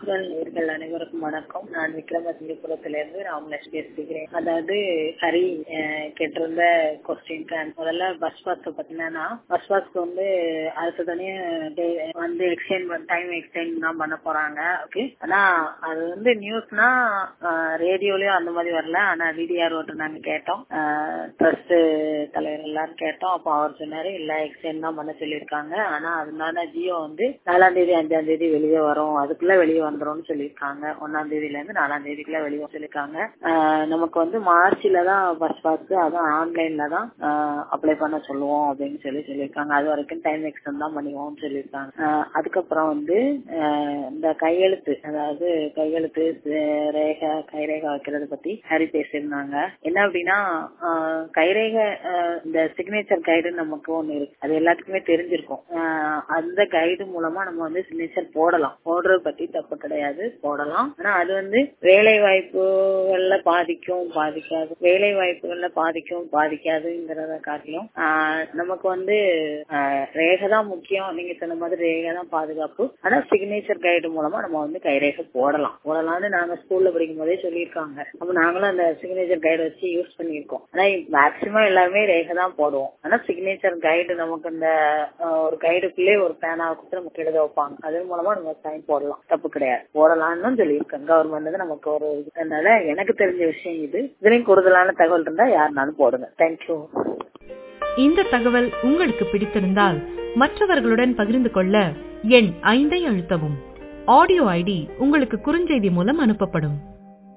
குரல் நேயர்கள் அனைவருக்கும் வணக்கம். நான் விக்ரமசிங்கபுரத்திலிருந்து ராமலட்சுமி பேசுகிறேன். அதாவது ஹரி கேட்டிருந்த கொஸ்டின் முதல்ல பஸ் பாஸ் பாத்தீங்கன்னா பஸ் பாஸ்க்கு வந்து அடுத்ததானே வந்து டைம் எக்ஸ்டெண்ட் தான் பண்ண போறாங்க. ஓகே, ஆனா அது வந்து நியூஸ்னா ரேடியோலயும் அந்த மாதிரி வரல. ஆனா டிடிஆர் ஓட்டு நாங்க கேட்டோம், ட்ரஸ்ட் தலைவர் எல்லாரும் கேட்டோம். அப்போ அவர் சொன்னாரு இல்ல எக்ஸ்டெண்ட் தான் பண்ண சொல்லியிருக்காங்க. ஆனா அதனால ஜியோ வந்து 4ஆம் தேதி 5ஆம் தேதி வெளியே வரும், அதுக்குள்ள வெளியே வந்துரும்னு சொல்லியிருக்காங்க. 1ஆம் தேதியில இருந்து 4ஆம் தேதிக்குள்ள வெளியே சொல்லியிருக்காங்க. நமக்கு வந்து மார்ச்ல தான் பஸ் பாஸ், அதுவும் ஆன்லைன்ல தான் அப்ளை பண்ண சொல்லுவோம் அப்படின்னு சொல்லியிருக்காங்க. அது வரைக்கும் டைம் எக்ஸ்டெண்ட் தான் பண்ணுவோம்னு சொல்லியிருக்காங்க. அதுக்கப்புறம் வந்து இந்த கையெழுத்து, அதாவது கையெழுத்து கைரேகை வைக்கிறது பத்தி ஹரி பேசியிருந்தாங்க. என்ன அப்படின்னா கைரேகை இந்த சிக்னேச்சர் கைடு நமக்கு ஒண்ணு இருக்கு, அது எல்லாத்துக்குமே தெரிஞ்சிருக்கும். அந்த கைடு மூலமா நம்ம வந்து சிக்னேச்சர் போடலாம், போடுறது பத்தி தப்பு கிடையாது, போடலாம். ஆனா அது வந்து வேலை வாய்ப்புகள்ல பாதிக்காது, வேலை வாய்ப்புகள்ல பாதிக்காதுங்கிறத காட்டிலும் நமக்கு வந்து ரேகை தான் முக்கியம். நீங்க சொன்ன மாதிரி ரேகை தான் பாதுகாப்பு. ஆனா சிக்னேச்சர் கைடு மூலமா நம்ம வந்து கைரேகை போடலாம்னு நாங்க ஸ்கூல்ல படிக்கும் போதே சொல்லியிருக்காங்க. அப்ப நாங்களும் அந்த சிக்னேச்சர் கைடு வச்சு யூஸ் பண்ணிருக்கோம். ஆனா மேக்சிமம் எல்லாருமே ரேகை தான் போடுவோம். ஆனா சிக்னேச்சர் கைடு நமக்கு இந்த ஒரு கைடுக்குள்ளே ஒரு பேனா கொடுத்து நமக்கு எழுத வைப்பாங்க, அதன் மூலமா நம்ம சைன் போடலாம், தப்பு கிடையாது, போடலாம்னு சொல்லியிருக்காங்க கவர்மெண்ட். நமக்கு ஒரு இதனால எனக்கு தெரிஞ்ச விஷயம் இது. இதுலயும் கூடுதலான தகவல் இருந்தா யாருனாலும் போடுங்க. தேங்க்யூ. இந்த தகவல் உங்களுக்கு பிடித்திருந்தால் மற்றவர்களுடன் பகிர்ந்து கொள்ள எண் 5 அழுத்தவும். ஆடியோ ஐடி உங்களுக்கு குறுஞ்செய்தி மூலம் அனுப்பப்படும்.